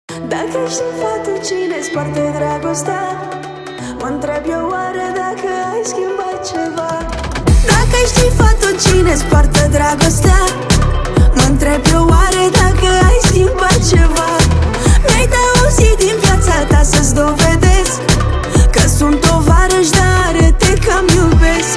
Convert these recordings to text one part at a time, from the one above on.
Dacă știi fatul cine-ți poartă dragostea, mă întreb eu oare dacă ai schimbat ceva. Dacă știi fatul cine-ți poartă dragostea, mă întreb eu oare dacă ai schimbat ceva. Mi-ai de auzit din viața ta să-ți dovedesc că sunt tovarăș, dar te cam iubesc.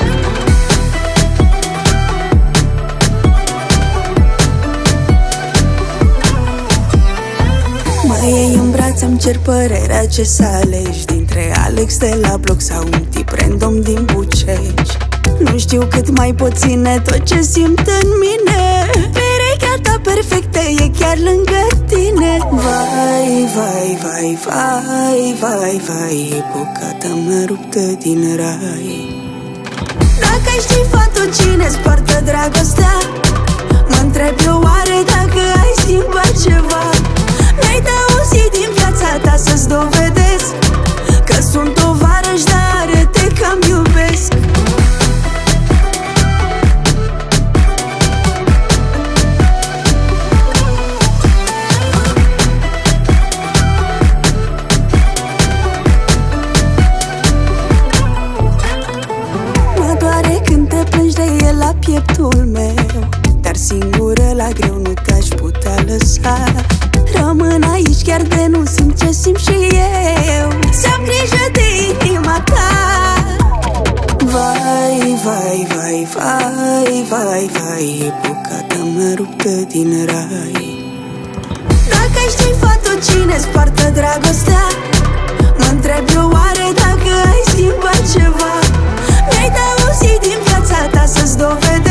Mă iei în brațe, îmi cer părerea ce să alegi dintre Alex de la bloc sau un tip random din Buceci. Nu știu cât mai pot ține tot ce simt în mine. Perechea ta perfectă e chiar lângă tine. Vai, vai, vai, vai, vai, vai, bucata mea ruptă din rai. Dacă știi fatul cine-ți poartă dragostea, mă întreb eu oare dacă ai schimbat ceva. Mi-ai de auzit din viața ta să-ți dovedesc că sunt tovarăș, dar te cam iubesc. Mă doare când te plângi de el la pieptul meu, dar singură la greu nu te-aș putea lăsa. Rămân aici chiar de nu simt ce simt și eu. Să-am grijă de inima ta. Vai, vai, vai, vai, vai, vai, bucata mea ruptă din rai. Dacă știi fatul cine-ți poartă dragostea, mă întreb eu oare dacă ai schimbat ceva. Mi-ai de auzit din viața ta să-ți dovedesc